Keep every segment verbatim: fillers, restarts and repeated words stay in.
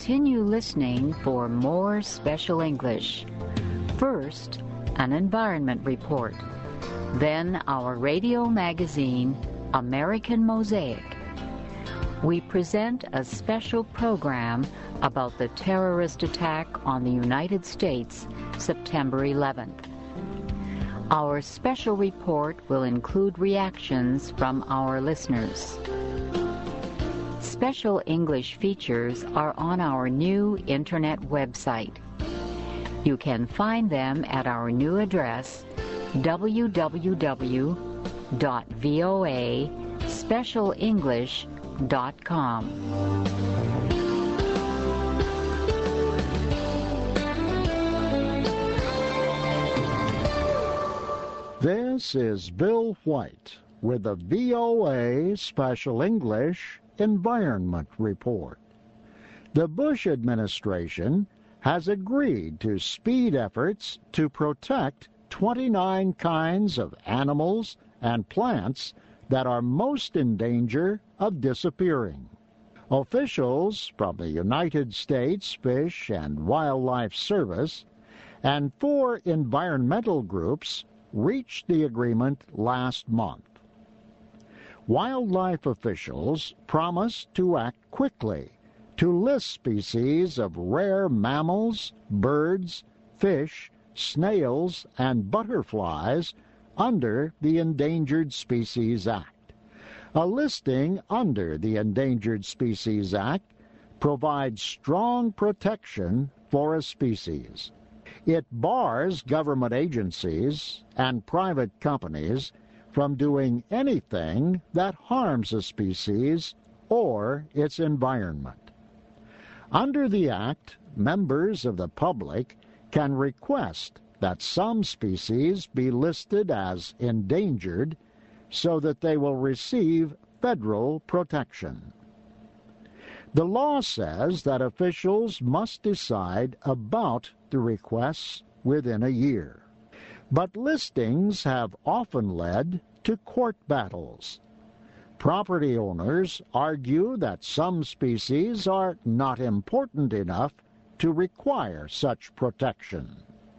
Continue listening for more Special English. First, an environment report. Then our radio magazine, American Mosaic. We present a special program about the terrorist attack on the United States, September eleventh. Our special report will include reactions from our listeners. Special English features are on our new internet website. You can find them at our new address, w w w dot voa special english dot com. This is Bill White with the V O A Special English Environment Report. The Bush administration has agreed to speed efforts to protect twenty-nine kinds of animals and plants that are most in danger of disappearing. Officials from the United States Fish and Wildlife Service and four environmental groups reached the agreement last month. Wildlife officials promised to act quickly to list species of rare mammals, birds, fish, snails, and butterflies under the Endangered Species Act. A listing under the Endangered Species Act provides strong protection for a species. It bars government agencies and private companies from doing anything that harms a species or its environment. Under the Act, members of the public can request that some species be listed as endangered so that they will receive federal protection. The law says that officials must decide about the requests within a year. But listings have often led to court battles. Property owners argue that some species are not important enough to require such protection.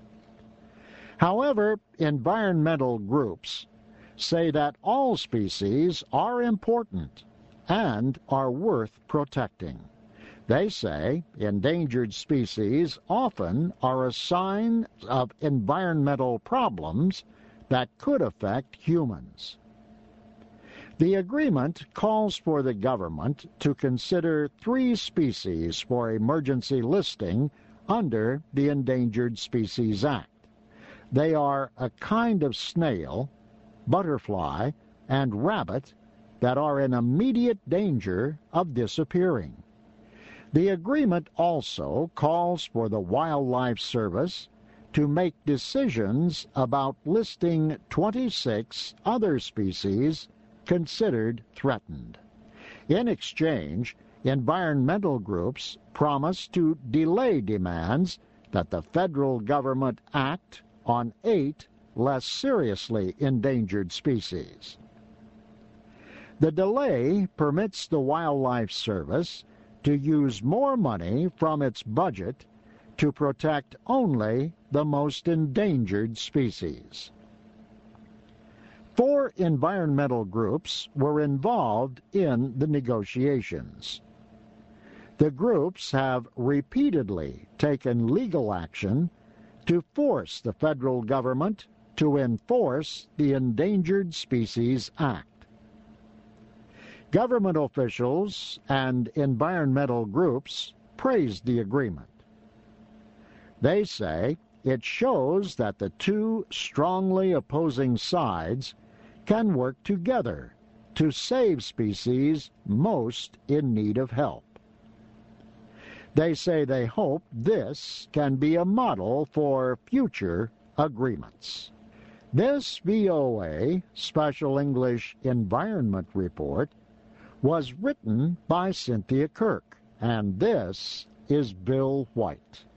However, environmental groups say that all species are important and are worth protecting. They say endangered species often are a sign of environmental problems that could affect humans. The agreement calls for the government to consider three species for emergency listing under the Endangered Species Act. They are a kind of snail, butterfly, and rabbit that are in immediate danger of disappearing. The agreement also calls for the Wildlife Service to make decisions about listing twenty-six other species considered threatened. In exchange, environmental groups promise to delay demands that the federal government act on eight less seriously endangered species. The delay permits the Wildlife Service to use more money from its budget to protect only the most endangered species. Four environmental groups were involved in the negotiations. The groups have repeatedly taken legal action to force the federal government to enforce the Endangered Species Act. Government officials and environmental groups praised the agreement. They say it shows that the two strongly opposing sides can work together to save species most in need of help. They say they hope this can be a model for future agreements. This V O A Special English Environment Report was written by Cynthia Kirk, and this is Bill White.